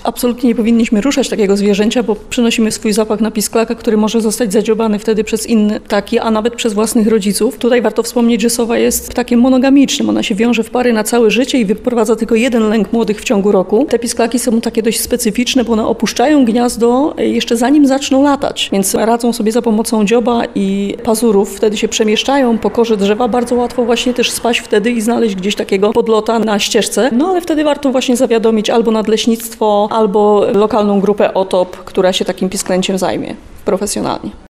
absolutnie nie powinniśmy ruszać takiego zwierzęcia, bo przynosimy swój zapach na pisklaka, który może zostać zadziobany wtedy przez inne ptaki, a nawet przez własnych rodziców. Tutaj warto wspomnieć, że sowa jest ptakiem monogamicznym. Ona się wiąże w pary na całe życie i wyprowadza tylko jeden lęk młodych w ciągu roku. Te pisklaki są takie dość specyficzne, bo one opuszczają gniazdo jeszcze zanim zaczną latać, więc radzą sobie za pomocą dzioba i pazurów. Wtedy się przemieszczają po korze drzewa. Bardzo łatwo właśnie też spaść wtedy i znaleźć gdzieś takiego podlota na ścieżce. No ale wtedy warto właśnie zawiadomić albo nadleśnictwo, albo lokalną grupę OTOP, która się takim pisklęciem zajmie profesjonalnie.